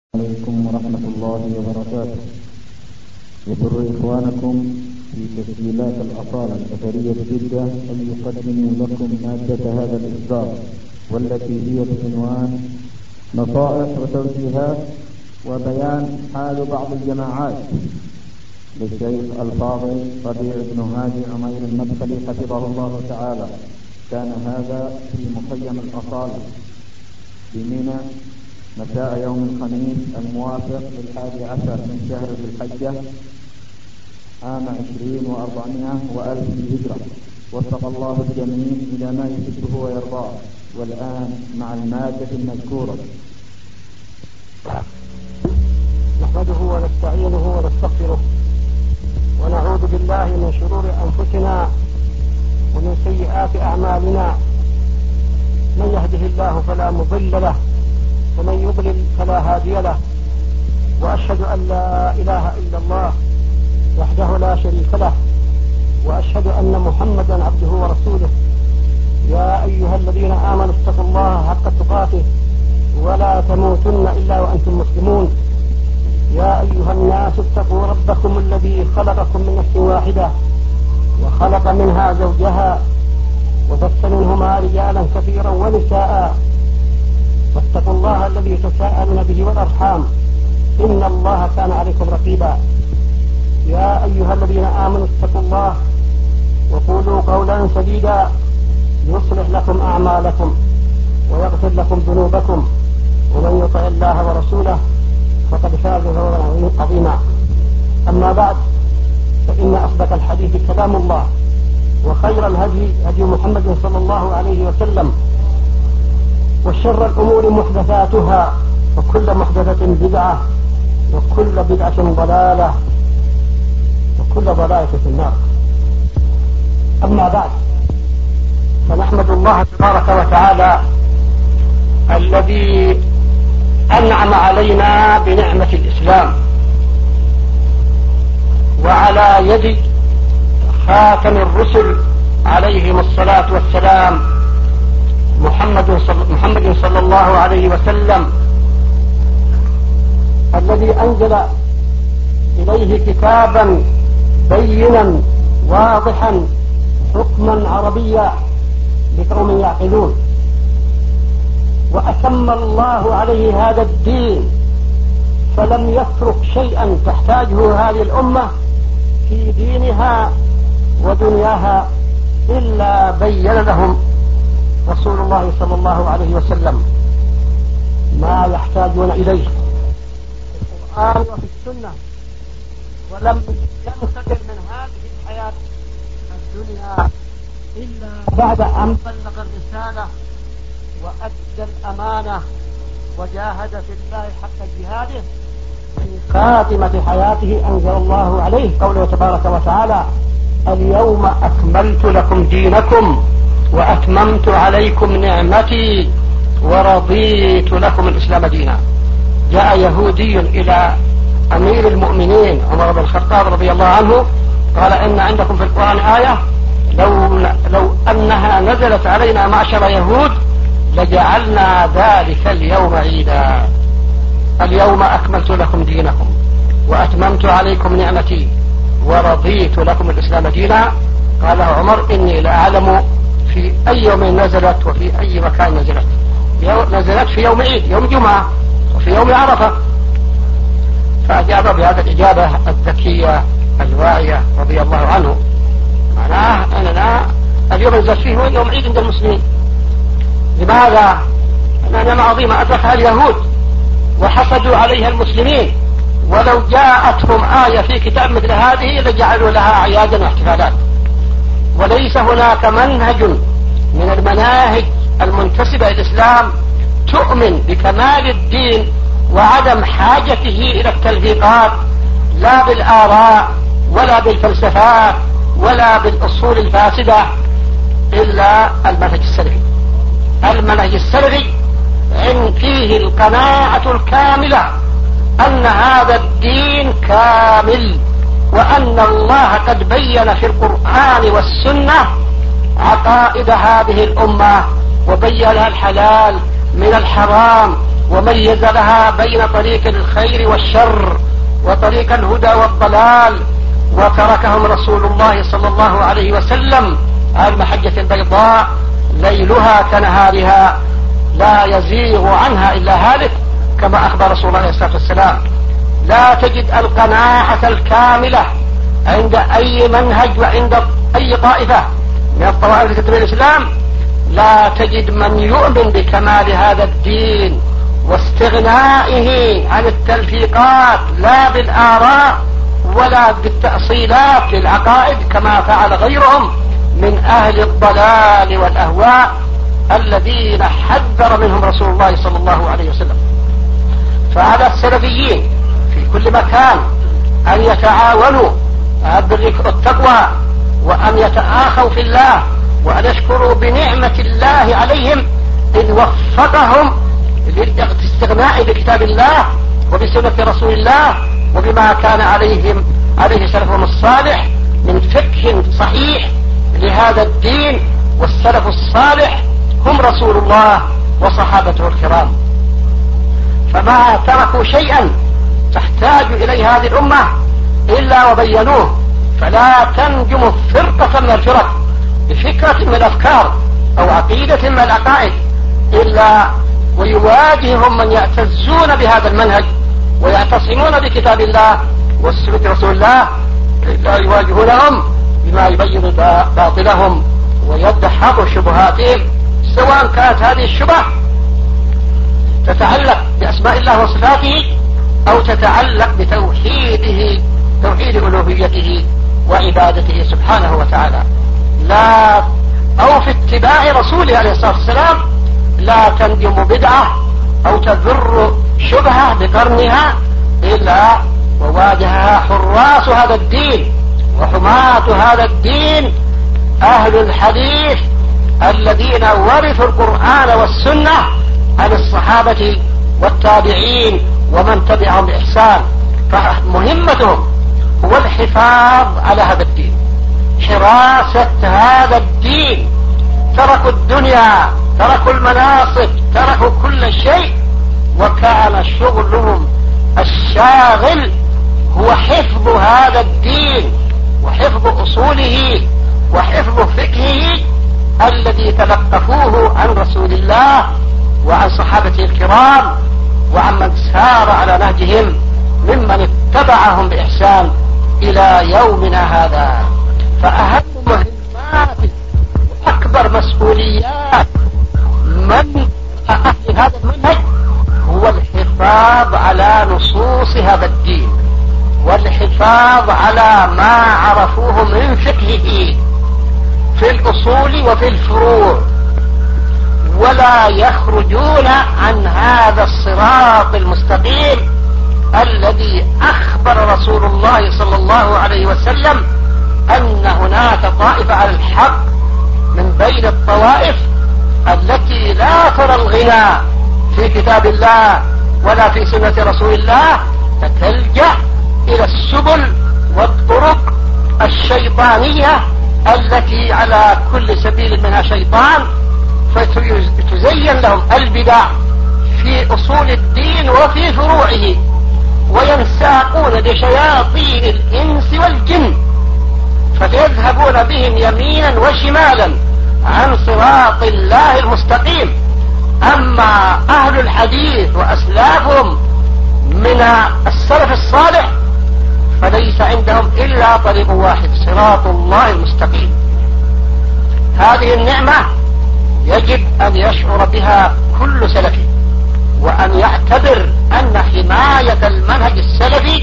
عليكم ورحمة الله وبركاته. يسر إخوانكم في تسجيلات الأصالة الأثرية جدة أن يقدموا لكم مادة هذا الإصدار، والتي هي بعنوان نصائح وتوجيهات وبيان حال بعض الجماعات للشيخ الفاضل ربيع بن هادي عمير المدخلي حفظه الله تعالى. كان هذا في مخيم الأصالة بمنى مساء يوم الخميس الموافق لل11 من شهر ذي الحجة عام 20 و400 للهجرة. وفق الله الجميع إلى ما يحبه ويرضاه. والآن مع المادة المذكورة. نحمده ونستعينه ونستغفره ونعوذ بالله من شرور أنفسنا ومن سيئات أعمالنا. من يهده الله فلا مضل له ومن يضلل فلا هادي له، وأشهد أن لا إله إلا الله وحده لا شريك له، وأشهد أن محمدا عبده ورسوله. يا أيها الذين آمنوا اتقوا الله حق تقاته ولا تموتن إلا وأنتم مسلمون. يا أيها الناس اتقوا ربكم الذي خلقكم من نفس واحدة وخلق منها زوجها وبث منهما رجالا كثيرا ونساء، واتقوا الله الذي تساءلون به والأرحام إن الله كان عليكم رقيبا. يا أيها الذين آمنوا اتقوا الله وقولوا قولا سديدا يصلح لكم أعمالكم ويغفر لكم ذنوبكم، ومن يطع الله ورسوله فقد فاز فوزا عظيما. أما بعد، فإن أصدق الحديث كلام الله، وخير الهدي هدي محمد صلى الله عليه وسلم، وشر الأمور محدثاتها، وكل محدثة بدعة، وكل بدعة ضلالة، وكل ضلالة في النار. أما بعد، فنحمد الله تبارك وتعالى الذي أنعم علينا بنعمة الإسلام، وعلى يد خاتم الرسل عليهم الصلاة والسلام محمد صلى الله عليه وسلم، الذي أنزل إليه كتابا بينا واضحا حكما عربيا لقوم يعقلون، وأتم الله عليه هذا الدين، فلم يترك شيئا تحتاجه هذه الأمة في دينها ودنياها إلا بين لهم رسول الله صلى الله عليه وسلم ما يحتاجون إليه في القرآن وفي السنة، ولم ينتقل من هذه الحياة الدنيا إلا بعد أن بلغ الرسالة وأدى الأمانة وجاهد في الله حق جهاده. في خاتمة حياته أنزل الله عليه قوله تبارك وتعالى: اليوم أكملت لكم دينكم وأتممت عليكم نعمتي ورضيت لكم الإسلام دينا. جاء يهودي إلى أمير المؤمنين عمر بن الخطاب رضي الله عنه، قال: إن عندكم في القرآن آية لو أنها نزلت علينا معشر يهود لجعلنا ذلك اليوم عيدا. اليوم أكملت لكم دينكم وأتممت عليكم نعمتي ورضيت لكم الإسلام دينا. قال عمر: إني لأعلم في أي يوم نزلت وفي أي مكان نزلت. نزلت في يوم عيد، يوم جمعة، وفي يوم عرفة. فأجاب بهذه الإجابة الذكية الواعية رضي الله عنه. معناه أننا اليوم نزلت فيه هو يوم عيد عند المسلمين. لماذا؟ أنها نعمة عظيمة أدركها اليهود وحسدوا عليها المسلمين، ولو جاءتهم آية في كتاب مثل هذه لجعلوا لها أعيادا واحتفالات. وليس هناك منهج من المناهج المنتسبة إلى الإسلام تؤمن بكمال الدين وعدم حاجته إلى التلفيقات، لا بالآراء ولا بالفلسفات ولا بالأصول الفاسدة، إلا المنهج السلفي. المنهج السلفي فيه القناعة الكاملة أن هذا الدين كامل، وأن الله قد بين في القرآن والسنة عقائد هذه الأمة، وبين لها الحلال من الحرام، وميز لها بين طريق الخير والشر وطريق الهدى والضلال، وتركهم رسول الله صلى الله عليه وسلم على المحجة البيضاء ليلها كنهارها لا يزيغ عنها إلا هالك، كما أخبر رسول الله عليه الصلاة والسلام. لا تجد القناعة الكاملة عند أي منهج وعند أي طائفة من الطوائف التي تتبع الإسلام، لا تجد من يؤمن بكمال هذا الدين واستغنائه عن التلفيقات لا بالآراء ولا بالتأصيلات للعقائد كما فعل غيرهم من أهل الضلال والأهواء الذين حذر منهم رسول الله صلى الله عليه وسلم. فعلى السلفيين في كل مكان أن يتعاونوا على البر والتقوى، وأن يتآخوا في الله، وأن يشكروا بنعمة الله عليهم إذ وفقهم للاستغناء بكتاب الله وبسنة رسول الله وبما كان عليه سلفهم الصالح من فقه صحيح لهذا الدين. والسلف الصالح هم رسول الله وصحابته الكرام، فما تركوا شيئا تحتاج إليه هذه الأمة إلا وبينوه. فلا تنجم فرقة من الفرق بفكرة من الأفكار أو عقيدة من العقائد إلا ويواجههم من يعتزون بهذا المنهج ويعتصمون بكتاب الله وسنة رسول الله، إلا يواجهونهم بما يبين باطلهم ويدحض شبهاتهم، سواء كانت هذه الشبهة تتعلق بأسماء الله وصفاته أو تتعلق بتوحيده، توحيد ألوهيته وعبادته سبحانه وتعالى. لا أو في اتباع رسوله عليه الصلاة والسلام لا تندم بدعة أو تذر شبهة بقرنها إلا وواجهها حراس هذا الدين وحماة هذا الدين أهل الحديث الذين ورثوا القرآن والسنة عن الصحابة والتابعين ومن تبعهم بإحسان. فمهمتهم هو الحفاظ على هذا الدين، حراسة هذا الدين. تركوا الدنيا، تركوا المناصب، تركوا كل شيء، وكان شغلهم الشاغل هو حفظ هذا الدين وحفظ أصوله وحفظ فقهه الذي تلقفوه عن رسول الله وعن صحابته الكرام وعن من سار على نهجهم ممن اتبعهم بإحسان إلى يومنا هذا. فأهم مهمات وأكبر مسؤوليات من أهل هذا المنهج هو الحفاظ على نصوص هذا الدين والحفاظ على ما عرفوه من فقهه في الأصول وفي الفروع، ولا يخرجون عن هذا الصراط المستقيم الذي أخبر رسول الله صلى الله عليه وسلم أن هناك طائفة على الحق من بين الطوائف التي لا ترى الغنى في كتاب الله ولا في سنة رسول الله، فتلجأ إلى السبل والطرق الشيطانية التي على كل سبيل منها شيطان، فتزين لهم البدع في أصول الدين وفي فروعه، وينساقون لشياطين الإنس والجن فيذهبون بهم يمينا وشمالا عن صراط الله المستقيم. أما أهل الحديث وأسلافهم من السلف الصالح فليس عندهم إلا طريق واحد، صراط الله المستقيم. هذه النعمة يجب أن يشعر بها كل سلفي، وأن يعتبر أن حماية المنهج السلفي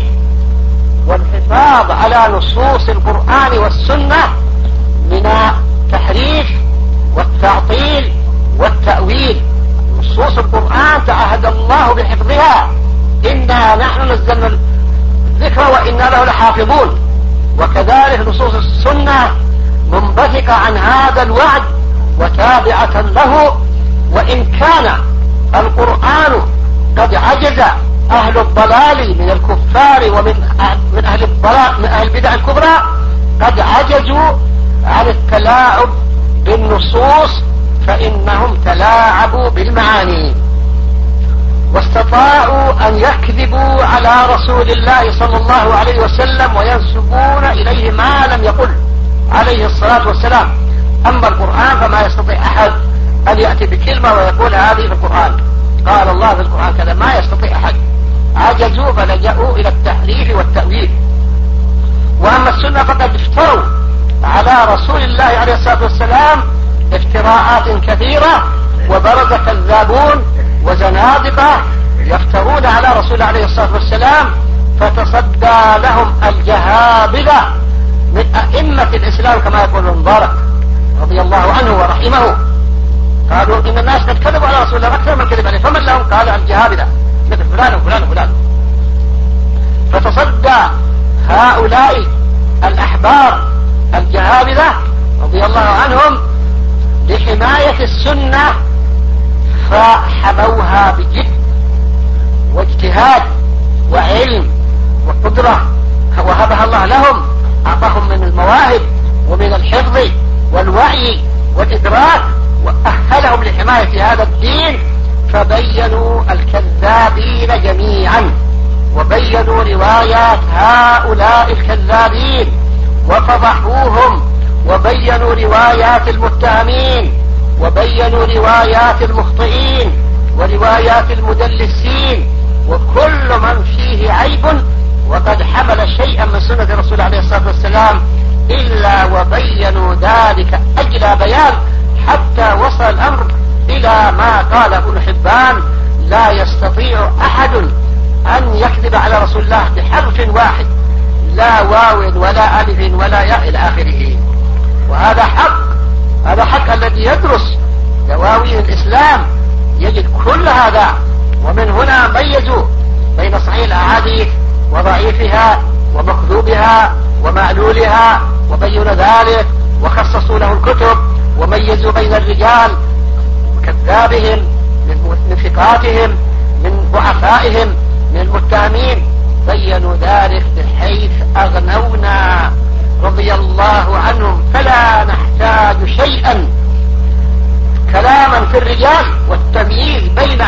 والحفاظ على نصوص القرآن والسنة من التحريف والتعطيل والتأويل. نصوص القرآن تعهد الله بحفظها، إنا نحن نزلنا الذكر وإنا له لحافظون، وكذلك نصوص السنة منبثقة عن هذا الوعد وتابعة له. وإن كان القرآن قد عجز أهل الضلال من الكفار ومن أهل الضلال من أهل البدع الكبرى، قد عجزوا عن التلاعب بالنصوص، فإنهم تلاعبوا بالمعاني. واستطاعوا أن يكذبوا على رسول الله صلى الله عليه وسلم وينسبون إليه ما لم يقل عليه الصلاة والسلام. أما القرآن فما يستطيع أحد أن يأتي بكلمة ويقول هذه في القرآن، قال الله في القرآن كذا، ما يستطيع أحد، عجزوا فلجأوا إلى التحريف والتأويل. وأما السنة فقد افتروا على رسول الله عليه الصلاة والسلام افتراءات كثيرة، وبرز كذابون وزنادقة يفترون على رسول الله عليه الصلاة والسلام، فتصدى لهم الجهابذة من أئمة الإسلام كما يقول المبارك رضي الله عنه ورحمه، قالوا إن الناس قد كذبوا على رسول الله أكثر من كذب عليه، فمن لهم؟ قال الجهابذة مثل فلان وفلان وفلان. فتصدى هؤلاء الأحبار الجهابذة رضي الله عنهم لحماية السنة، فحموها بجد واجتهاد وعلم وقدرة، وهبها الله لهم، أعطاهم من المواهب ومن الحفظ والوعي والإدراك، وأهلهم لحماية هذا الدين، فبينوا الكذابين جميعا، وبينوا روايات هؤلاء الكذابين وفضحوهم، وبينوا روايات المتهمين، وبينوا روايات المخطئين وروايات المدلسين وكل من فيه عيب وقد حمل شيئا من سنة رسول عليه الصلاة والسلام، إلا وبينوا ذلك أجلى بيان، حتى وصل الأمر إلى ما قال ابن حبان: لا يستطيع أحد أن يكذب على رسول الله بحرف واحد، لا واو ولا ألف ولا ياء إلى آخره. وهذا حق، هذا حق الذي يدرس دواوين الإسلام يجد كل هذا. ومن هنا ميزوا بين صحيح الأحاديث وضعيفها ومكذوبها ومعلولها، وبينوا ذلك وخصصوا له الكتب، وميزوا بين الرجال كذابهم من ثقاتهم من ضعفائهم من المتهمين، بينوا ذلك بحيث أغنونا رضي الله عنهم، فلا نحتاج شيئا كلاما في الرجال والتمييز بين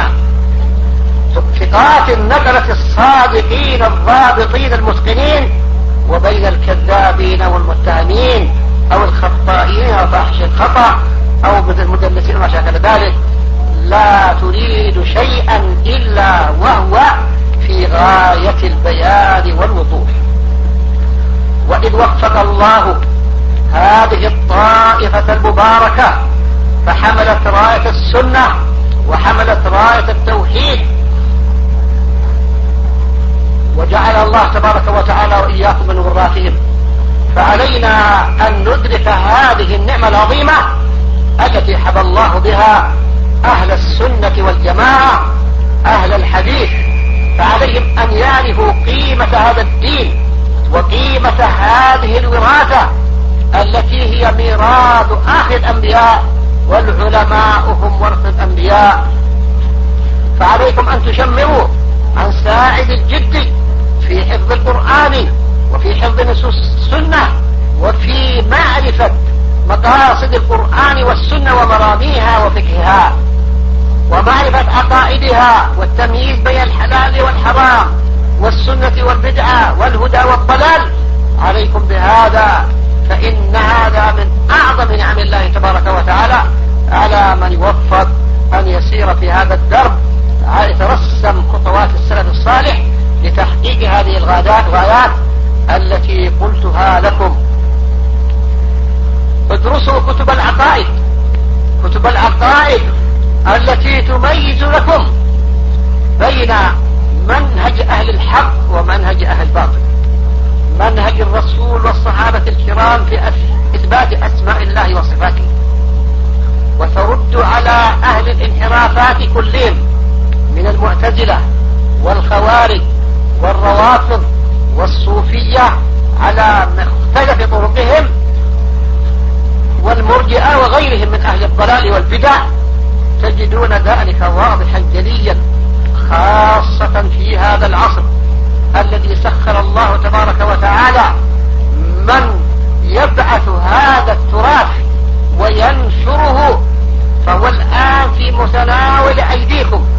ثقات النقلة الصادقين الضابطين المتقنين وبين الكذابين والمتهمين أو الخطائين أو فاحش الخطأ أو المدلسين وما شاكل ذلك. لا تريد شيئا إلا وهو في غاية البيان والوضوح. وإذ وفق الله هذه الطائفة المباركة فحملت راية السنة وحملت راية التوحيد، وجعل الله تبارك وتعالى وإياكم من وراتهم، فعلينا أن ندرك هذه النعمة العظيمة التي حب الله بها أهل السنة والجماعة أهل الحديث، فعليهم أن يعرفوا قيمة هذا الدين وقيمة هذه الوراثة التي هي ميراث آخر الأنبياء، والعلماء هم ورث الأنبياء. فعليكم أن تشمروا عن ساعد الجد في حفظ القرآن وفي حفظ نصوص السنة وفي معرفة مقاصد القرآن والسنة ومراميها وفقهها ومعرفة عقائدها والتمييز بين الحلال والحرام والسنة والبدعة والهدى والضلال. عليكم بهذا، فإن هذا من أعظم نعم الله تبارك وتعالى على من يوفق أن يسير في هذا الدرب، يترسم خطوات السلف الصالح لتحقيق هذه الغايات التي قلتها لكم. ادرسوا كتب العقائد، كتب العقائد التي تميز لكم بين منهج أهل الحق ومنهج أهل الباطل، منهج الرسول والصحابة الكرام في إثبات أسماء الله وصفاته، وترد على أهل الانحرافات كلهم من المعتزلة والخوارج والروافض والصوفية على مختلف طرقهم والمرجئة وغيرهم من أهل الضلال والبدع، تجدون ذلك واضحا جليا، خاصة في هذا العصر الذي سخر الله تبارك وتعالى من يبعث هذا التراث وينشره، فهو الآن في متناول أيديكم،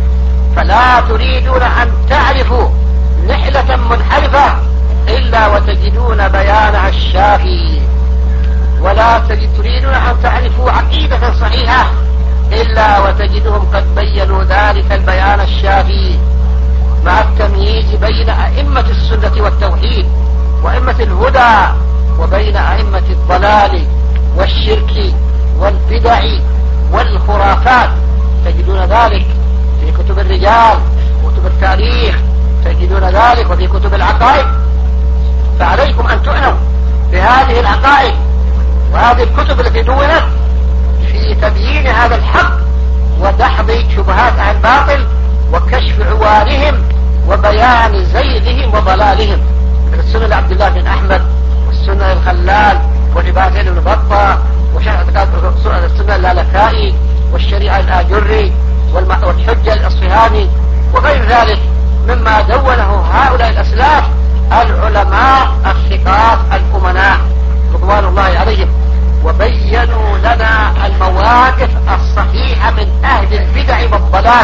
فلا تريدون أن تعرفوا نحلة منحرفة إلا وتجدون بيانها الشافي، ولا تريدون أن تعرفوا عقيدة صحيحة إلا وتجدهم قد بينوا ذلك البيان الشافي، مع التمييز بين أئمة السنة والتوحيد وأئمة الهدى وبين أئمة الضلال والشرك والبدع والخرافات. تجدون ذلك في كتب الرجال وكتب التاريخ، تجدون ذلك وفي كتب العقائد. فعليكم أن تعنوا بهذه العقائد وهذه الكتب التي دونت في تبيين هذا الحق ودحض شبهات أهل الباطل وكشف عوارهم وبيان زيغهم وضلالهم، من السنة لعبد الله بن أحمد والسنة للخلال ولباقي بن بطة والسنة اللالكائي والشريعة الآجري والحجة الأصفهاني وغير ذلك مما دونه هؤلاء الأسلاف العلماء الثقات الأمناء رضوان الله عليهم، وبينوا لنا المواقف الصحيحة من أهل البدع والضلال،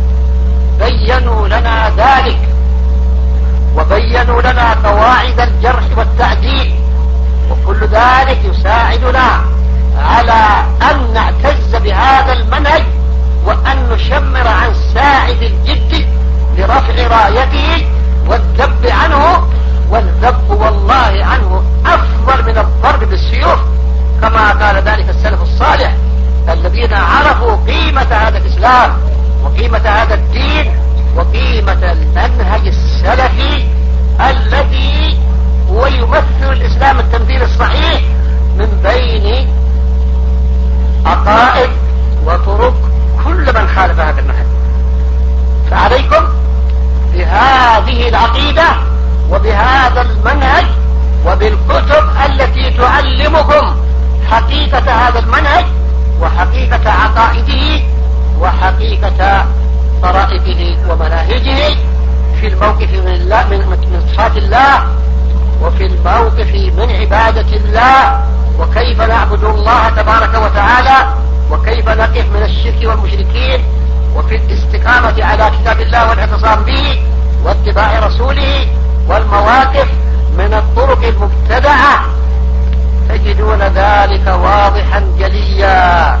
بينوا لنا ذلك، وبينوا لنا قواعد الجرح والتعديل، وكل ذلك يساعدنا على أن نعتز بهذا المنهج وأن نشمر عن ساعد الجد لرفع رايته والذب عنه، والذب والله عنه أفضل من الضرب بالسيوف، كما قال ذلك السلف الصالح الذين عرفوا قيمة هذا الإسلام وقيمة هذا الدين وقيمة المنهج السلفي الذي هو يمثل الإسلام التمثيل الصحيح من بين عقائد وطرق كل من خالف هذا المنهج. فعليكم بهذه العقيدة وبهذا المنهج وبالكتب التي تعلمكم حقيقة هذا المنهج وحقيقة عقائده وحقيقة طرائقه ومناهجه في الموقف من صفات الله وفي الموقف من عبادة الله، وكيف نعبد الله تبارك وتعالى وكيف نقف من الشرك والمشركين، وفي الاستقامة على كتاب الله والاعتصام به واتباع رسوله، والمواقف من الطرق المبتدعة تجدون ذلك واضحا جليا.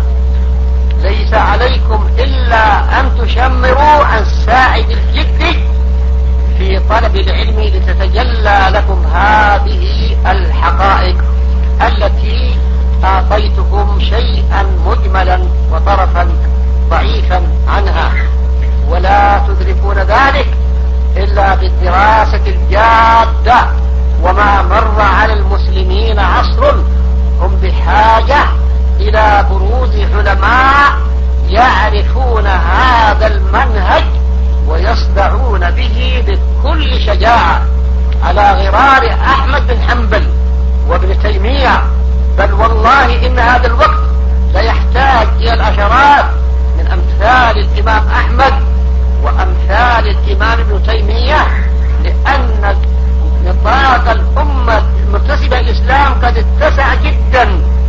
ليس عليكم إلا أن تشمروا عن ساعد الجد في طلب العلم لتتجلى لكم هذه الحقائق التي أعطيتكم شيئا مجملا وطرفا ضعيفا عنها، ولا تدركون ذلك إلا بالدراسة الجادة. وما مر على المسلمين عصر هم بحاجة إلى بروز علماء يعرفون هذا المنهج ويصدعون به بكل شجاعة على غرار أحمد بن حنبل وابن تيمية، بل والله إن هذا الوقت سيحتاج إلى العشرات من أمثال الإمام أحمد وأمثال الإمام ابن تيمية، لأن نطاق الأمة المنتسبة الإسلام قد اتسع جدا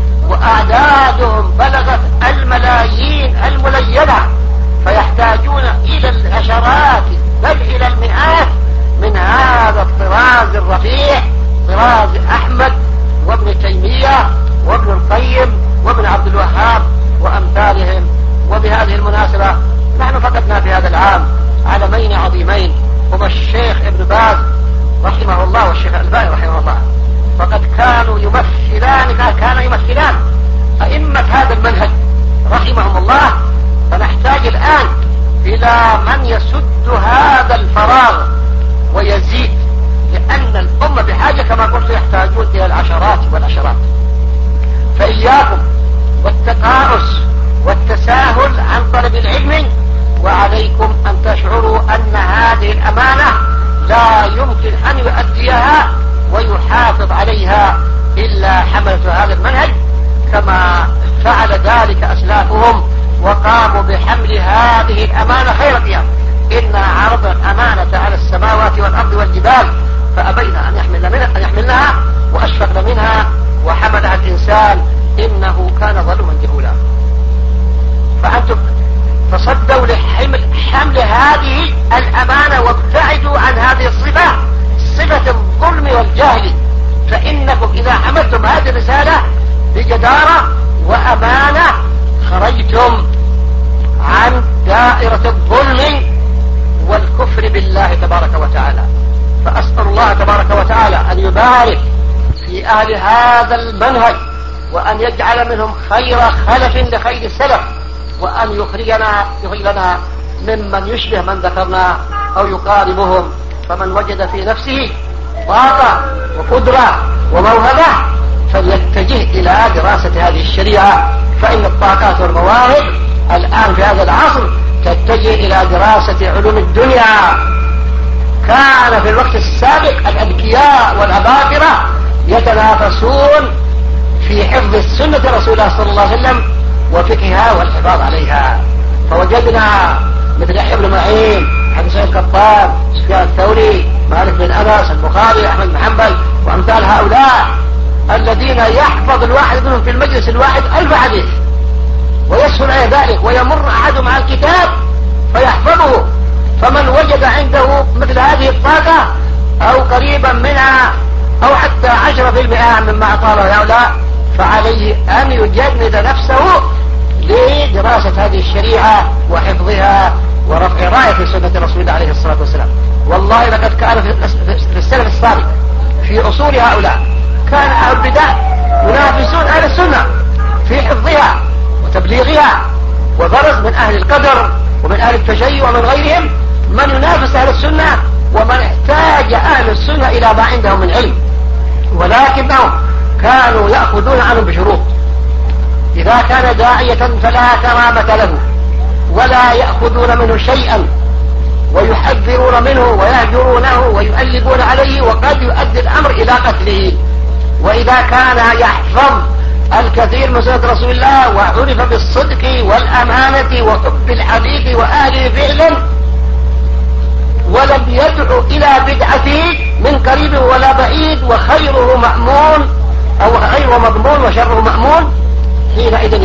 وأعدادهم بلغت الملايين الملينة، فيحتاجون إلى العشرات بل إلى المئات من هذا الطراز الرفيع، طراز أحمد وابن تيمية وابن القيم وابن عبد الوهاب وأمثالهم. وبهذه المناسبة نحن فقدنا في هذا العام عالمين عظيمين هما الشيخ ابن باز رحمه الله والشيخ الألباني رحمه الله، فقد كانوا يمثلان أئمة هذا المنهج رحمهم الله. فنحتاج الآن إلى من يسد هذا الفراغ ويزيد، لأن الأمة بحاجة كما قلت يحتاجون إلى العشرات والعشرات. فإياكم والتقاعس والتساهل عن طلب العلم، وعليكم أن تشعروا أن هذه الأمانة لا يمكن أن يؤديها ويحافظ عليها إلا حملة هذا المنهج، كما فعل ذلك أسلافهم وقاموا بحمل هذه الأمانة خير قيام. إنا عرضنا الأمانة على السماوات والأرض والجبال فأبينا أن يحملنها وأشفقن منها وحملها الإنسان إنه كان ظلما جهولا. فأنتم تصدوا لحمل حمل هذه الأمانة وابتعدوا عن هذه الصفة، صفة الظلم والجهل. فإنكم إذا حملتم هذه الرسالة بجدارة وأمانة خرجتم عن دائرة الظلم والكفر بالله تبارك وتعالى. فأسأل الله تبارك وتعالى أن يبارك في أهل هذا المنهج، وأن يجعل منهم خير خلف لخير السلف، وأن يخرجنا ممن يشبه من ذكرنا أو يقاربهم. فمن وجد في نفسه طاقة وقدرة وموهبة فليتجه إلى دراسة هذه الشريعة، فإن الطاقات والمواهب الآن في هذا العصر تتجه إلى دراسة علوم الدنيا. كان في الوقت السابق الأذكياء والأباطرة يتنافسون في حفظ السنة رسول الله صلى الله عليه وسلم وفقهها والحفاظ عليها، فوجدنا مثل يحيى بن معين، حديث سعيد القطان، سفيان الثوري، مالك بن أنس، البخاري، أحمد بن حنبل، وأمثال هؤلاء الذين يحفظ الواحد منهم في المجلس الواحد 1000 حديث، ويسهل على ذلك، ويمر أحدهم على الكتاب فيحفظه. فمن وجد عنده مثل هذه الطاقة أو قريبا منها أو حتى 10% مما أعطاه هؤلاء فعليه أن يجند نفسه لدراسة هذه الشريعة وحفظها ورفع راية سنة رسول الله عليه الصلاة والسلام. والله لقد كان في السلف السابق في أصول هؤلاء كان أهل البدع ينافسون أهل السنة في حفظها وتبليغها، وبرز من أهل القدر ومن أهل التشيع ومن غيرهم من ينافس أهل السنة، ومن احتاج أهل السنة إلى ما عندهم من علم، ولكنهم كانوا يأخذون عنه بشروط. إذا كان داعية فلا كرامة له، ولا يأخذون منه شيئا، ويحذرون منه ويهجرونه ويؤلبون عليه، وقد يؤدي الأمر إلى قتله. وإذا كان يحفظ الكثير من سنة رسول الله وعرف بالصدق والأمانة وحب الحديث وآله فعلا، ولم يدعو إلى بدعته من قريب ولا بعيد، وخيره مأمون أو خيره مضمون وشره مأمون، حينئذ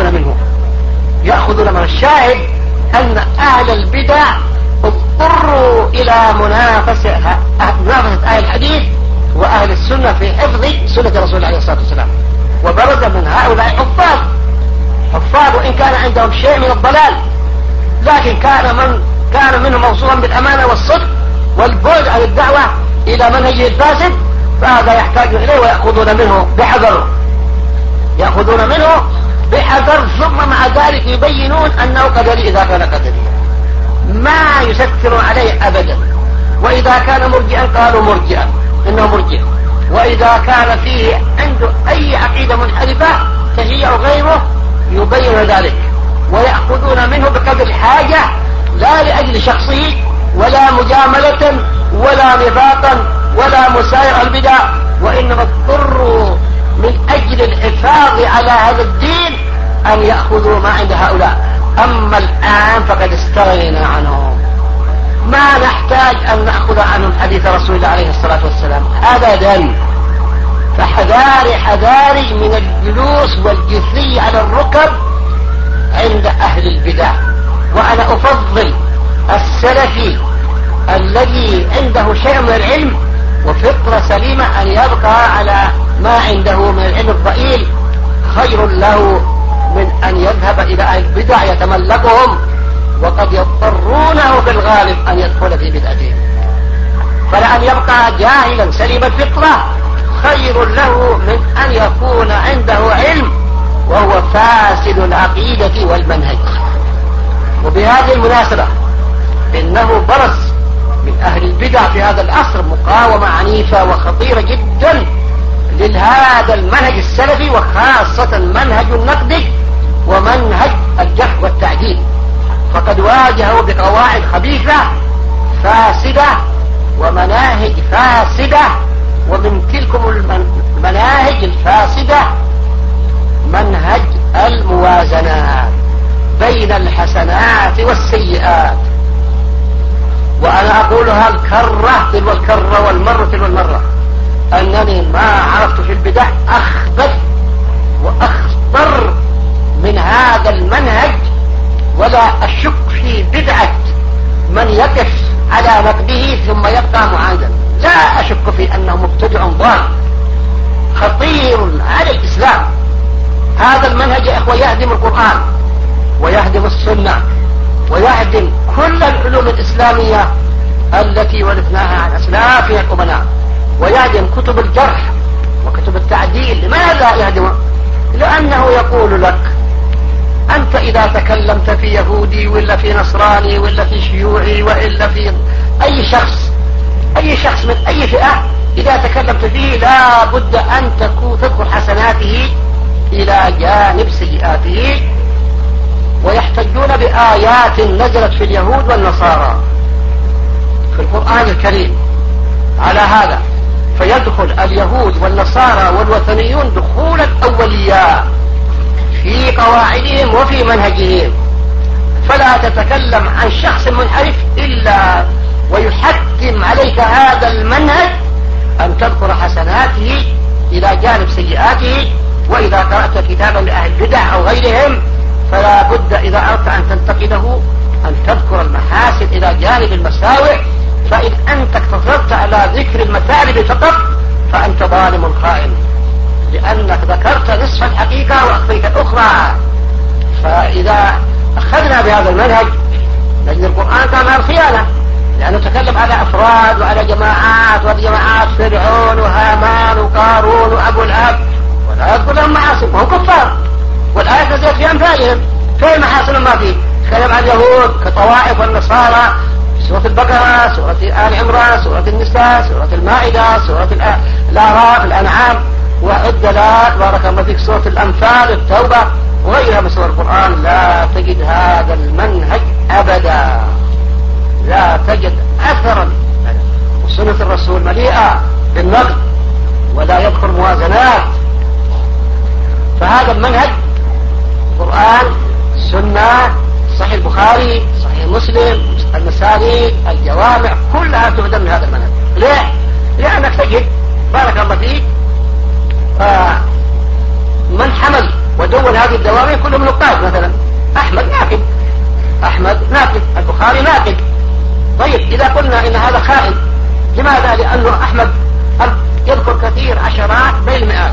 يأخذون من الشاهد أن أهل البدع اضطروا إلى منافسة أهل الحديث وأهل السنة في حفظ سنة رسول الله عليه الصلاة والسلام. وبرز من هؤلاء حفاظ وإن كان عندهم شيء من الضلال، لكن كان منهم موصولا بالأمانة والصدق والبعد عن الدعوة إلى منهجه الفاسد، فهذا يحتاج إليه ويأخذون منه بحذر ثم مع ذلك يبينون أنه قدري إذا كان قدريا، ما يستر عليه أبدا. وإذا كان مرجئا قالوا مرجئا إنه مرجئ، وإذا كان فيه عنده أي عقيدة منحرفة تشيع غيره يبين ذلك، ويأخذون منه بقدر الحاجة، لا لأجل شخصه ولا مجاملة ولا نفاقا ولا مسايرة البدع، وإنما اضطروا من أجل الحفاظ على هذا الدين أن يأخذوا ما عند هؤلاء. أما الآن فقد استغنينا عنهم، ما نحتاج أن نأخذ عنهم حديث رسول الله عليه الصلاة والسلام أبدا. فحذاري من الجلوس والجثي على الركب عند أهل البدع. وأنا أفضل السلفي الذي عنده شيء من العلم وفطرة سليمة أن يبقى على ما عنده من العلم الضئيل، خير له من أن يذهب إلى أهل البدع يتملكهم، وقد يضطرونه في الغالب أن يدخل في بدعتهم. فلأن يبقى جاهلا سليم الفطرة خير له من أن يكون عنده علم وهو فاسد العقيدة والمنهج. وبهذه المناسبة إنه برز من أهل البدع في هذا العصر مقاومة عنيفة وخطيرة جدا لهذا المنهج السلفي، وخاصة منهج النقد ومنهج الجرح والتعديل. فقد واجهوا بقواعد خبيثة فاسدة ومناهج فاسدة، ومن تلكم المناهج الفاسدة منهج الموازنات بين الحسنات والسيئات. وأنا أقولها الكرة تلو الكرة والمرة تلو المرة، أنني ما عرفت في البدع أخبث وأخطر من هذا المنهج، ولا أشك في بدعة من يقف على نقده ثم يبقى معاندا. لا أشك في أنه مبتدع ضال خطير على الإسلام. هذا المنهج يا إخوة يهدم القرآن ويهدم السنة ويهدم كل العلوم الإسلامية التي ورثناها عن أسلافنا الأمناء، ويهدم كتب الجرح وكتب التعديل. لماذا يهدم؟ لأنه يقول لك أنت إذا تكلمت في يهودي ولا في نصراني ولا في شيوعي وإلا في أي شخص من أي فئة، إذا تكلمت فيه لا بد أن تذكر حسناته إلى جانب سيئاته. ويحتجون بآيات نزلت في اليهود والنصارى في القرآن الكريم على هذا، فيدخل اليهود والنصارى والوثنيون دخول الأولياء في قواعدهم وفي منهجهم. فلا تتكلم عن شخص منحرف إلا ويحتم عليك هذا المنهج أن تذكر حسناته إلى جانب سيئاته. وإذا قرأت كتابا لأهل البدع أو غيرهم فلا بد إذا أردت أن تنتقده أن تذكر المحاسن إلى جانب المساوئ. فإن أنت اقتصرت على ذكر المثالب فقط فأنت ظالم خائن، لأنك ذكرت نصف الحقيقة وأخفيت الأخرى. فإذا أخذنا بهذا المنهج نجد القرآن كان الخيانة، لأنه تكلم على أفراد وعلى جماعات، وجماعات فرعون وهامان وقارون وأبو الأب، ولا يذكر لهم محاسن وهم كفار، والآية نزلت في أمثالهم. فين محاسن ما فيه؟ تكلم عن اليهود كطوائف والنصارى سورة البقرة، سورة آل عمران، سورة النساء، سورة المائدة، سورة الأعراف، الأنعام، وعدلات بارك الله فيك سورة الأنفال، التوبة، وغيرها من سور القرآن. لا تجد هذا المنهج أبدا، لا تجد أثرا. وسنة الرسول مليئة بالنقد ولا يذكر موازنات. فهذا المنهج قرآن، سنة، صحيح البخاري، صحيح مسلم، المسانيد، الجوامع، كلها تهدم من هذا المنهج. ليه؟ لأنك تجد بارك الله فيك من حمل ودون هذه الدوامع كلهم نقاد. مثلا أحمد ناقد، البخاري ناقد. طيب إذا قلنا إن هذا خائن، لماذا؟ لأنه أحمد يذكر كثير عشرات بل مئات،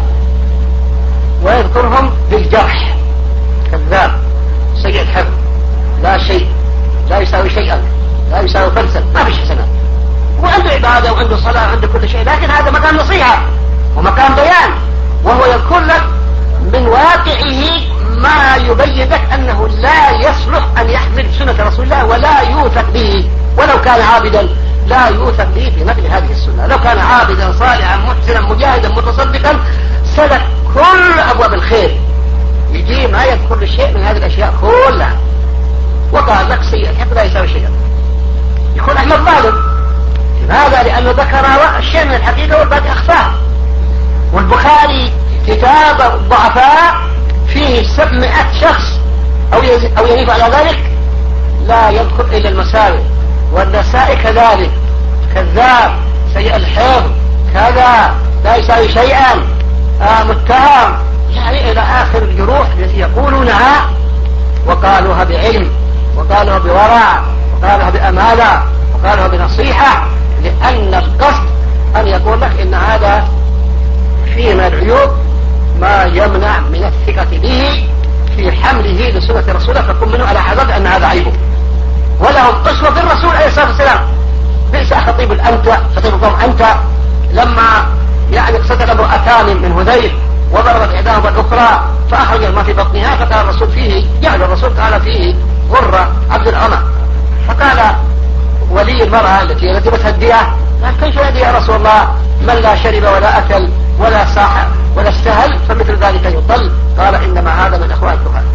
ويذكرهم بالجرح، كذاب سيء الحفظ، لا شيء، لا يساوي شيئا، لا يساوي فلسا، ما فيش حسنات، وعنده عبادة وعنده صلاة وعنده كل شيء. لكن هذا مكان نصيحة ومكان بيان، وهو يذكر لك من واقعه ما يبين لك أنه لا يصلح أن يحمل سنة رسول الله ولا يوثق به. ولو كان عابدا لا يوثق به في نقل هذه السنة. لو كان عابدا صالحا محسنا مجاهدا متصدقا سلك كل أبواب الخير، يجي ما يذكر شيء من هذه الأشياء كلها، وقال لك سيء الحفظ لا يساوي شيئا. يكون أحمد ظالم. لماذا؟ لأنه ذكر الشيء من الحقيقة والباقي أخفاه. والبخاري كتاب الضعفاء فيه 700 شخص أو يضيف على ذلك لا يذكر إلا المساوئ. والنسائي كذلك كذاب سيء الحفظ كذا لا يساوي شيئا متهم، يعني إلى آخر الجروح التي يقولونها، وقالوها بعلم، وقالوها بورع، وقالوها بأمانة، وقالوها بنصيحة، لأن القصد أن يقول لك إن هذا فيه من العيوب ما يمنع من الثقة به في حمله لسنة رسوله، فكن منه على حذر أن هذا عيبه. ولهم قسوة بالرسول عليه الصلاة والسلام. بئس خطيب الأنت، خطيب القوم أنت، لما يعني اقتتل امرأتان من هذيل وضربت إحداهما الأخرى فأخرج ما في بطنها، فقال الرسول فيه، جعل الرسول تعالى فيه غرة عبد الأمة. فقال ولي المرأة التي لزمتها الدية، قال كيف يدي يا رسول الله من لا شرب ولا أكل ولا صاح ولا استهل فمثل ذلك يضل؟ قال إنما هذا من أخوان الكهان.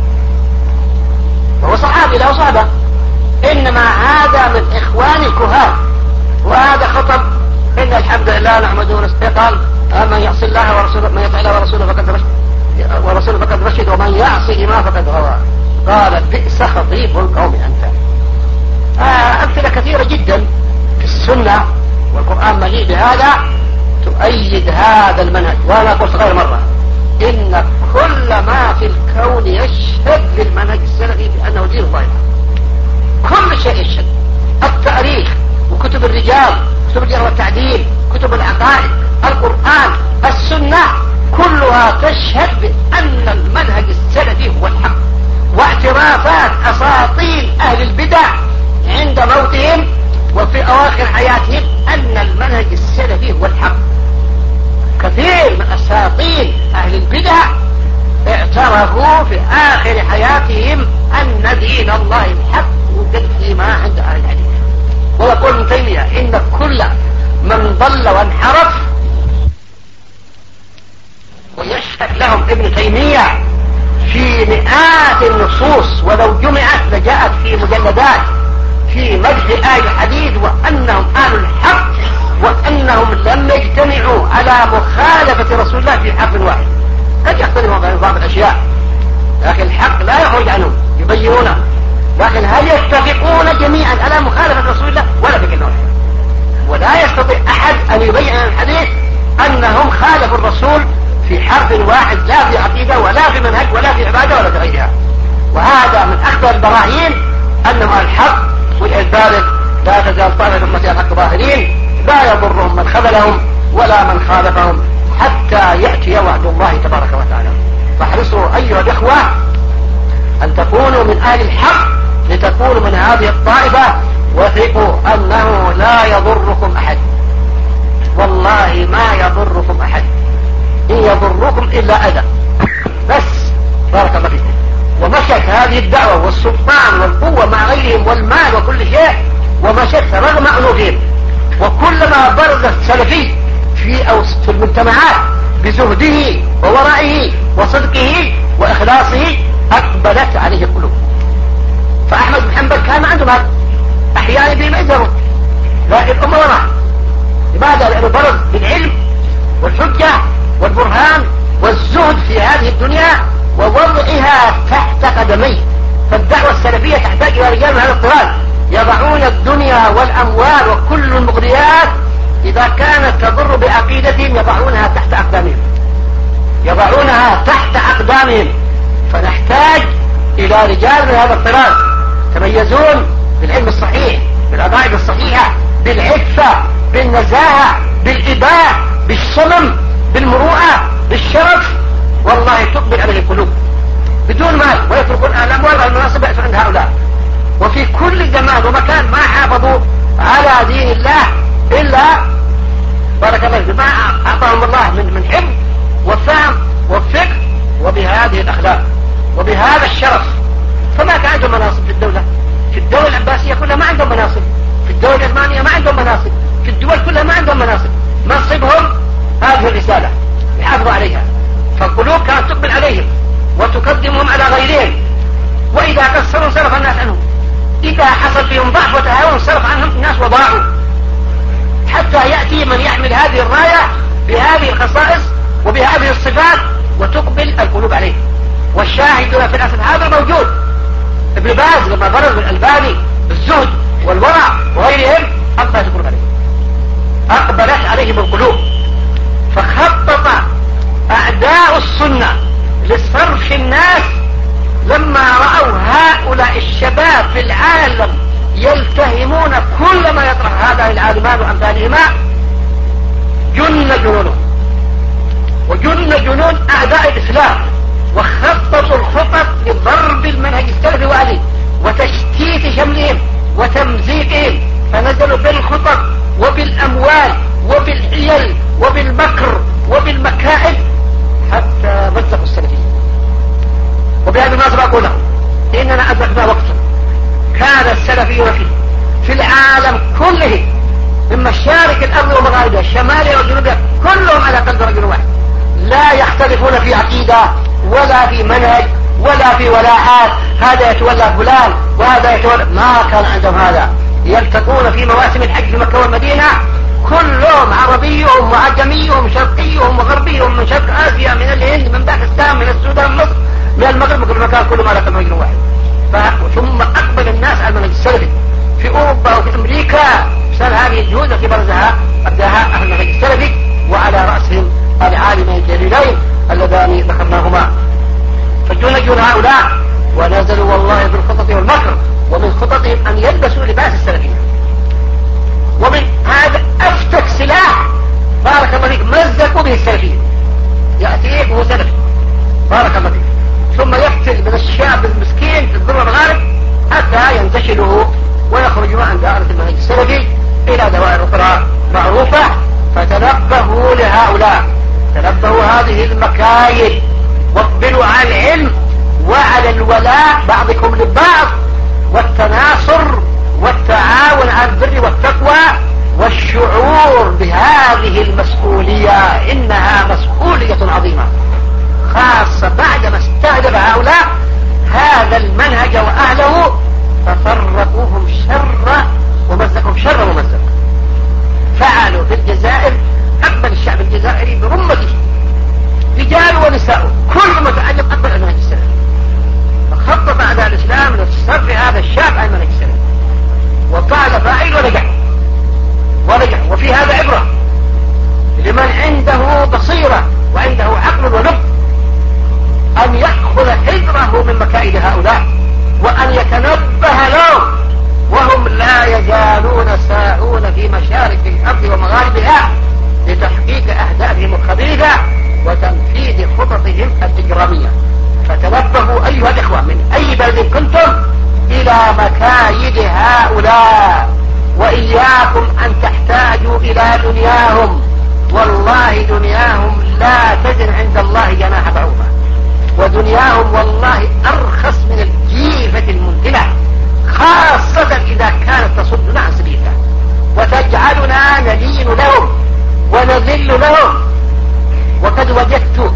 وهو صحابي لا صحابة، إنما هذا من إخوان الكهان. وهذا خطب إن الحمد لله نحمده ونستعينه. قال من يعصي الله ورسوله، من يطع الله ورسوله فقد رشد، ورسوله فقد رشد، ومن يعصيهما فقد غوى. قال بئس خطيب القوم أنت. أمثلة كثيرة جدا في السنة والقرآن مليء بهذا تؤيد هذا المنهج. وأنا قلت غير مرة إن كل ما في الكون يشهد للمنهج السلفي بأنه دين ضائع. كل شيء يشهد التاريخ وكتب الرجال، كتب الجرح والتعديل، كتب العقائد، القرآن، السنة، كلها تشهد بأن المنهج السلفي هو الحق. واعترافات أساطين أهل البدع عند موتهم وفي أواخر حياتهم أن المنهج السلفي هو الحق. كثير من أساطين أهل البدع اعترفوا في آخر حياتهم أن دين الله الحق يوجد فيما عند أهل الحديث. ويقول ابن تيمية إن كل من ضل وانحرف، ويشهد لهم ابن تيمية في مئات النصوص ولو جمعت لجاءت في مجلدات في مجد أهل الحديث وأنهم أهل الحق، وأنهم لم يجتمعوا على مخالفة رسول الله في حرف واحد. قد يختلفوا عن بعض الأشياء لكن الحق لا يخرج عنهم، يبينونه. لكن هل يتفقون جميعا على مخالفة رسول الله؟ ولا في كلمة واحدة. ولا يستطيع أحد أن يبين عن الحديث أنهم خالفوا الرسول في حرف واحد، لا في عقيدة ولا في منهج ولا في عبادة ولا في غيرها. وهذا من أكبر البراهين أنهم الحق. والذلك لا تزال طائفة من أمتي الحق ظاهرين لا يضرهم من خذلهم ولا من خالفهم حتى يأتي وعد الله تبارك وتعالى. فاحرصوا أيها الإخوة أن تكونوا من أهل الحق لتكونوا من هذه الطائفة، وثقوا أنه لا يضركم أحد، والله ما يضركم أحد، إن يضركم إلا أذى بس. بارك الله فيكم. ومشت هذه الدعوة والسلطان والقوة مع غيرهم والمال وكل شيء، ومشت رغم أنوفهم. وكلما برز السلفي في المجتمعات بزهده وورائه وصدقه وإخلاصه أقبلت عليه القلوب. فأحمد بن حنبل كان عندهم هذا، أحيانا بهم يجروا لكن الأمة وراه. لماذا؟ لأنه برز بالعلم والحجة والبرهان والزهد في هذه الدنيا ووضعها تحت قدميه. فالدعوة السلفية تحتاج إلى رجال من هذا الطراز يضعون الدنيا والأموال وكل المغريات إذا كانت تضر بعقيدتهم يضعونها تحت أقدامهم، يضعونها تحت أقدامهم. فنحتاج إلى رجال من هذا الطراز تميزون بالعلم الصحيح، بالعقائد الصحيحة، بالعفة، بالنزاهة، بالإباء، بالصمم، بالمروءة، بالشرف. والله تقبل عليه القلوب بدون مال، ويتركون الأموال والمناصب يأتون عند هؤلاء. وفي كل زمان ومكان ما حافظوا على دين الله إلا بارك الله فيهم ما أعطاهم الله من حفظ وفهم وفقه وبهذه الأخلاق وبهذا الشرف. فما كان عندهم مناصب في الدولة. في الدولة العباسية كلها ما عندهم مناصب، في الدولة العثمانية ما عندهم مناصب، في الدول كلها ما عندهم مناصب. منصبهم هذه الرسالة يحافظوا عليها. فالقلوب كانت تقبل عليهم وتقدمهم على غيرهم، وإذا قصروا صرف الناس عنهم، إذا حصل فيهم ضعف وتهاون صرف عنهم الناس وضاعوا، حتى يأتي من يحمل هذه الراية بهذه الخصائص وبهذه الصفات وتقبل القلوب عليه. والشاهد في الأصل هذا موجود. ابن باز لما برز الألباني بالزهد والورع وغيرهم أقبلت القلوب عليه، أقبلت عليهم القلوب. فخطط أعداء السنة لصرف الناس لما رأوا هؤلاء الشباب في العالم يلتهمون كل ما يطرح هذا العالمان وأمثالهما، جن جنونهم وجن جنون أعداء الإسلام، وخططوا الخطط لضرب المنهج السلفي وأهله وتشتيت شملهم وتمزيقهم. فنزلوا بالخطط وبالأموال وبالحيل وبالمكر وبالمكائد حتى مزقوا السلفيين. وبهذا المناسبة أقول لهم إننا أدركنا وقتا كان السلفيون فيه في العالم كله من مشارق الأرض ومغاربها الشمالية والجنوبية كلهم على قلب رجل واحد، لا يختلفون في عقيدة ولا في منهج ولا في ولاءات، هذا يتولى فلان وهذا يتولى، ما كان عندهم هذا. يلتقون في مواسم الحج في مكة والمدينة كلهم، عربيهم وعجميهم شرقيهم وغربيهم، من شرق آسيا، من الهند، من باكستان، من السودان، مصر، من المغرب، كل مكان كلهم على قلب رجل واحد. ثم أقبل الناس على المنهج السلفي في أوروبا وفي أمريكا بسبب هذه الجهود التي برزها أبداها أهل المنهج السلفي، وعلى رأسهم العالمين الجليلين اللذان ذكرناهما. فجون هؤلاء ونزلوا والله بالخطط والمكر، ومن خططهم أن يلبسوا لباس السلفية بارك الله فيك مزقوا به السلفيين، يأتيك وهو سلفي بارك الله فيك، ثم يقتل من الشعب المسكين في الضر والغارب حتى ينتشلوا ويخرجوا عن دائرة المنهج السلفي إلى دوائر أخرى معروفة. فتنبهوا لهؤلاء، تنبهوا هذه المكايد، واقبلوا على العلم وعلى الولاء بعضكم لبعض، والتناصر والتعاون على البر والتقوى، والشعور بهذه المسؤولية، إنها مسؤولية عظيمة، خاصة بعدما استهدف هؤلاء هذا المنهج وأهله ففرقوهم شر ومزقهم شر ومزق. فعلوا في الجزائر أقبل الشعب الجزائري برمته، رجال ونساء، كل متعلم أقبل على منهج السلف، فخطط أعداء الإسلام لصرف هذا الشعب عن منهج السلف، وقال فاعل ورجع. وفي هذا عبرة لمن عنده بصيرة وعنده عقل ونبض أن يأخذ حذره من مكائد هؤلاء، وأن يتنبه لهم وهم لا يزالون ساعون في مشارق الأرض ومغاربها لتحقيق أهدافهم الخبيثة وتنفيذ خططهم الإجرامية. فتنبهوا أيها الإخوة من أي بلد كنتم إلى مكايد هؤلاء، وإياكم أن تحتاجوا إلى دنياهم، والله دنياهم لا تزن عند الله جناح بعوضة، ودنياهم والله أرخص من الجيفة المنتنة، خاصة إذا كانت تصدنا عن سبيل الله وتجعلنا نلين لهم ونذل لهم. وقد وجدت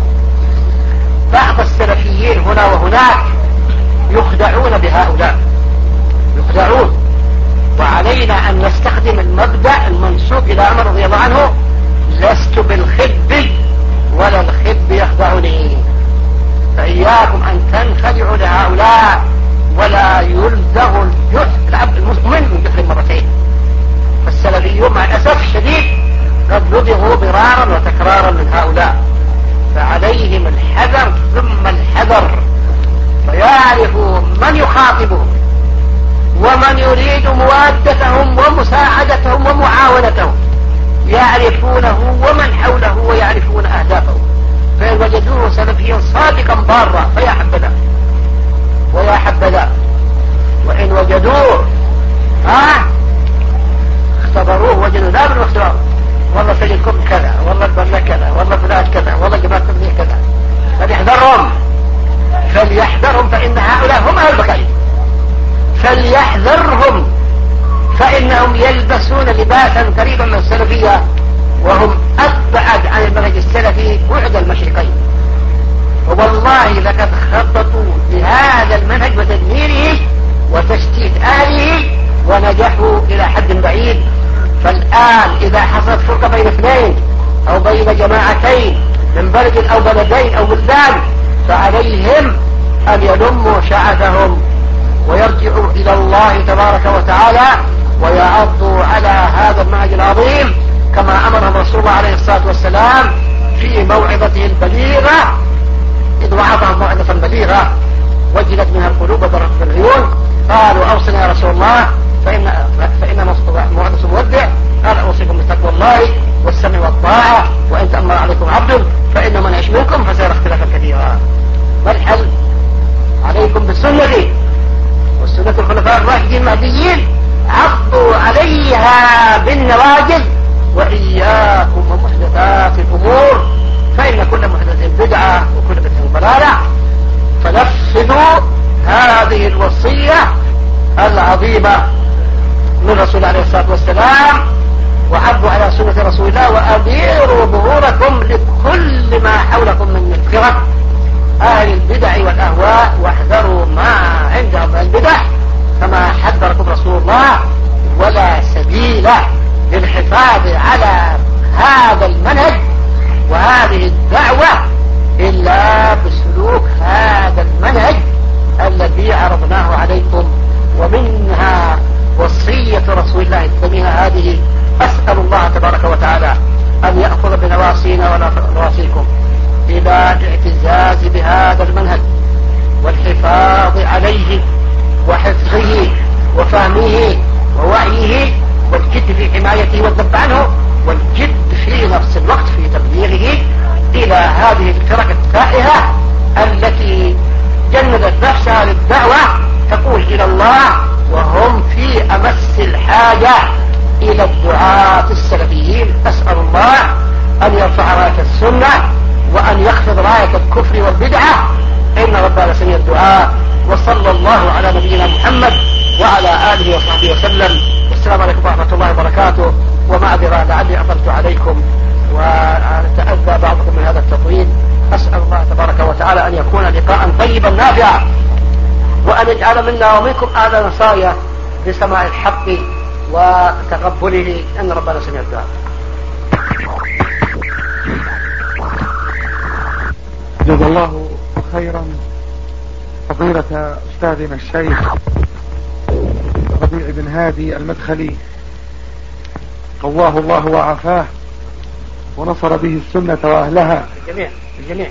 بعض السلفيين هنا وهناك يخدعون بهؤلاء، يخدعون. وعلينا أن نستخدم المبدأ المنسوب إلى عمر رضي الله عنه: لست بالخب ولا الخب يخدعني. فإياكم أن تنخدعوا لهؤلاء، ولا يلدغ العبد المؤمن من جحر مرتين. فالسلفيون مع الأسف الشديد قد لدغوا مرارا وتكرارا من هؤلاء، فعليهم الحذر ثم الحذر، فيعرفوا من يخاطبهم ومن يريد موادتهم ومساعدتهم ومعاونتهم، يعرفونه ومن حوله ويعرفون أهدافه. فإن وجدوه سلفيا صادقا بارا فيا حبذا ويا حبذا، وإن وجدوه اختبروه وجدوا لا بالاختبار، والله سيدكم كذا، والله البرنة كذا، والله فلان كذا، والله جماعة تبليغ كذا، فليحذرهم فإن هؤلاء هم أهل البكائي، فليحذرهم فإنهم يلبسون لباسا قريبا من السلفية وهم أبعد عن المنهج السلفي بعد المشرقين. والله لقد خططوا بهذا المنهج وتدميره وتشتيت أهله ونجحوا إلى حد بعيد. فالآن إذا حصلت فرقة بين اثنين أو بين جماعتين من بلد أو بلدين أو بلدان، فعليهم أن يلموا شعثهم ويرجعوا إلى الله تبارك وتعالى ويعضوا على هذا المنهج العظيم كما أمرهم رسول الله عليه الصلاة والسلام في موعظته البليغة، إذ وعظهم موعظة بليغة وجلت منها القلوب وضرت في العيون. قالوا: أوصنا يا رسول الله فإن موعظة مودع. قال: أوصيكم بتقوى الله والسمع والطاعة، وإن تأمر عليكم عبد فإن من يعش منكم فسيرى اختلافا كثيرا. ما الحل؟ عليكم بالسنة والسنة الخلفاء الراشدين المهديين، عضوا عليها بالنواجذ، وإياكم ومحدثات الأمور، فإن كل محدث بدعة وكل بدعة ضلالة. فنفذوا هذه الوصية العظيمة من رسول عليه الصلاة والسلام، وعضوا على سنة رسول الله، وأديروا ظهوركم لكل ما حولكم من الفرق أهل البدع والأهواء، واحذروا ما عندهم من البدع كما حذركم رسول الله. ولا سبيل للحفاظ على هذا المنهج وهذه الدعوة إلا بسلوك هذا المنهج الذي عرضناه عليكم، ومنها وصية رسول الله الثمينة هذه. أسأل الله تبارك وتعالى أن يأخذ بنواصينا ونواصيكم إلى الاعتزاز بهذا المنهج والحفاظ عليه وحفظه وفهمه ووعيه، والجد في حمايته والذب عنه، والجد في نفس الوقت التائهة التي جندت نفسها للدعوة تقول إلى الله وهم في أمس الحاجة إلى الدعاة السلفيين. أسأل الله أن يرفع راية السنة وأن يخفض راية الكفر والبدعة، إن ربنا سميع الدعاء. وصلى الله على نبينا محمد وعلى آله وصحبه وسلم. والسلام عليكم ورحمة الله وبركاته. ومعذرة لعلي أطلت عليكم وتأذى بعضكم من هذا التطويل. أسأل الله تبارك وتعالى أن يكون لقاء طيبا نافعا، وأن يجعل منا ومنكم أعلى نصايا بسماع الحق وتقبله، إن ربنا سميع الدعاء. جزا الله خيرا فضيلة أستاذنا الشيخ ربيع بن هادي المدخلي، قواه الله وعافاه ونصر به السنة وأهلها الجميع.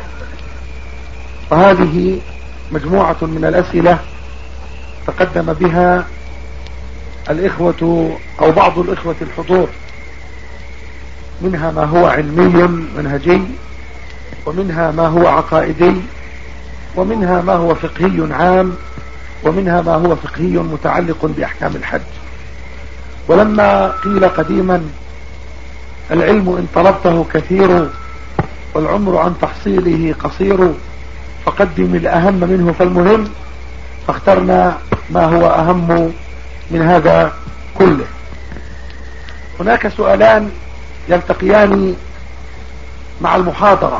وهذه مجموعة من الأسئلة تقدم بها الإخوة أو بعض الإخوة الحضور، منها ما هو علمي منهجي، ومنها ما هو عقائدي، ومنها ما هو فقهي عام، ومنها ما هو فقهي متعلق بأحكام الحج. ولما قيل قديما العلم إن طلبته كثير والعمر عن تحصيله قصير فقدم الأهم منه فالمهم، فاخترنا ما هو أهم من هذا كله. هناك سؤالان يلتقيان مع المحاضرة،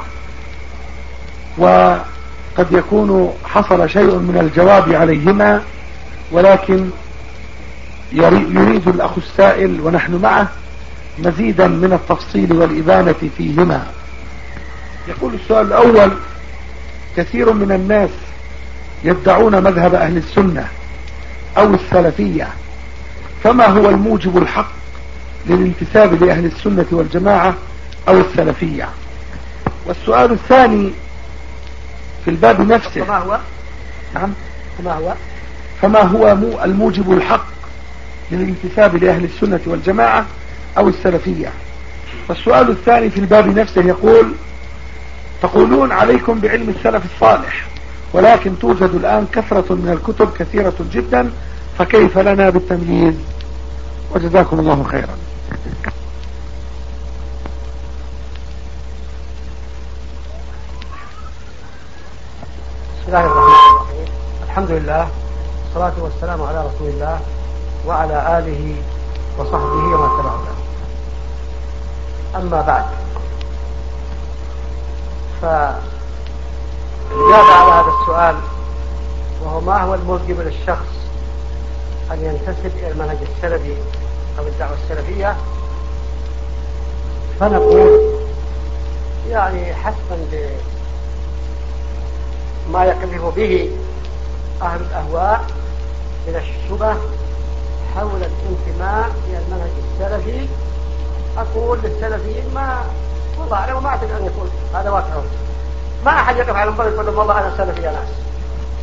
وقد يكون حصل شيء من الجواب عليهما، ولكن يريد الأخ السائل ونحن معه مزيدا من التفصيل والإبانة فيهما. يقول السؤال الأول: كثير من الناس يدعون مذهب أهل السنة أو السلفية، فما هو الموجب الحق للانتساب لأهل السنة والجماعة أو السلفية؟ والسؤال الثاني في الباب نفسه: فما هو؟ نعم، فما هو الموجب الحق للانتساب لأهل السنة والجماعة أو السلفية؟ والسؤال الثاني في الباب نفسه يقول: تقولون عليكم بعلم السلف الصالح، ولكن توجد الآن كثرة من الكتب كثيرة جدا، فكيف لنا بالتمييز؟ وجزاكم الله خيرا. بسم الله الرحمن الرحيم. الحمد لله والصلاة والسلام على رسول الله وعلى آله وصحبه ومن تبعه. أما بعد، فالإجابة على هذا السؤال، وهو ما هو الموجب للشخص أن ينتسب إلى المنهج السلفي أو الدعوة السلفية، فنقول يعني حسبا ما يقذف به أهل الأهواء من الشبه حول الانتماء إلى المنهج السلفي، أقول للسلفيين ما والله أعلم، ما أعتقد أن يكون هذا واقعهم. ما أحد يقف على المنبر يقول لهم والله أنا سلفي يا ناس،